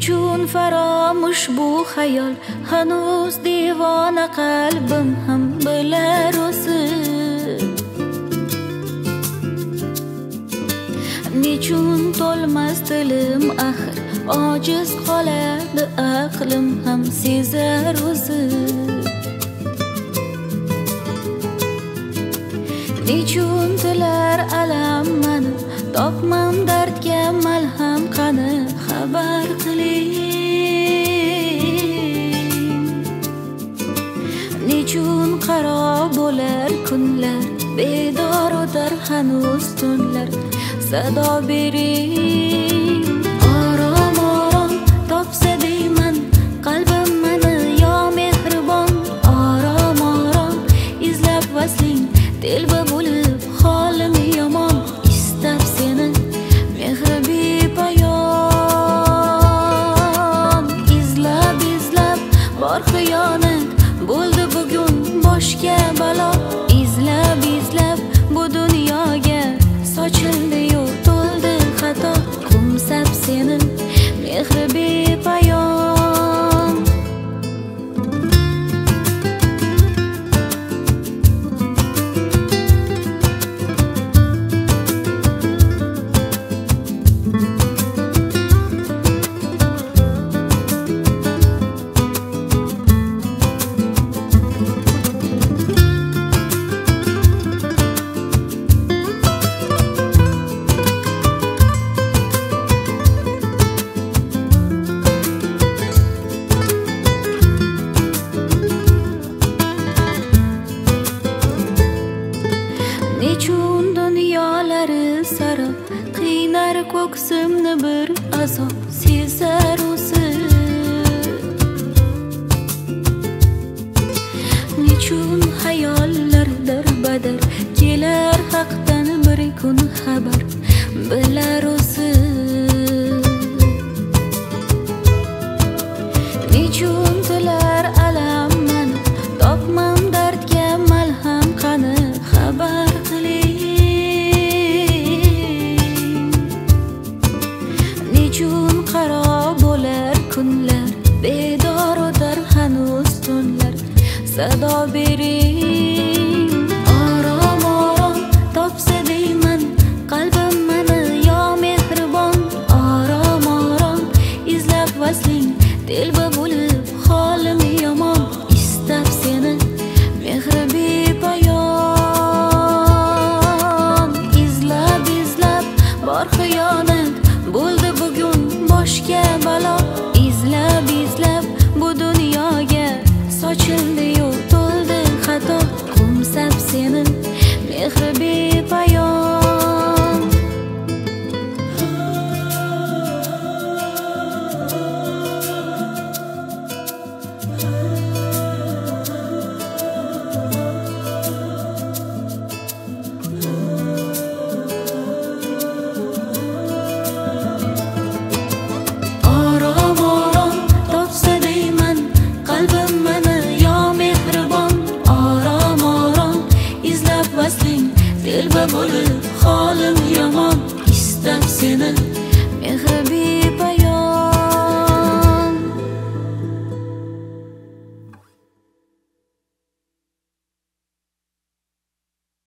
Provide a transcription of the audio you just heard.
Nechun faramush bu hayol, hanuz divona qalbim ham bilar o'zi. Nechun to'lmas dilim axir, ojiz qoladi aqlim ham sezar o'zi. Nechun tilar alam mani, topmam dardga malham qani xabar qiling. Nechun qaro bo'lar kunlar, bedor o'tar hanuz tunlar, sado bering. Orom orom topsa deyman qalbim mani yo mehribon. Orom orom izlab vasling telba bo'lib holim yomon. Istab seni mehri bepoyon. Izlab izlab bor xiyonat bo'ldi bugun boshga balo. Izlab izlab bu dunyoga sochildi-yu to'ldi xato. Qo'msab seni mehri bepoyon. Nechun dunyolari sara, qiynar ko'ksimni bir azob sezar o'zi. Nechun hayollar darbadar, kelar haqdan bir kun xabar bilar o'zi. Nechun tilar alam mani, topmam dardga malham qani xabar qiling. Nechun qaro bo'lar kunlar, bedor o'tar hanuz tunlar, sado bering. Orom orom topsa deyman qalbim mani yo mehribon. Orom orom izlab vasling telba bo'lib holim yomon. Istab seni mehri bepoyon. Izlab izlab bor xiyonat bo'ldi bugun boshga balo. Izlab izlab bu dunyoga sochildi-yu to'ldi xato. Qo'msab seni mehri bepoyon. Orom orom topsa deyman qalbim mani yo mehribon. Orom orom izlab vasling telba bo'lib holim yomon. Istab seni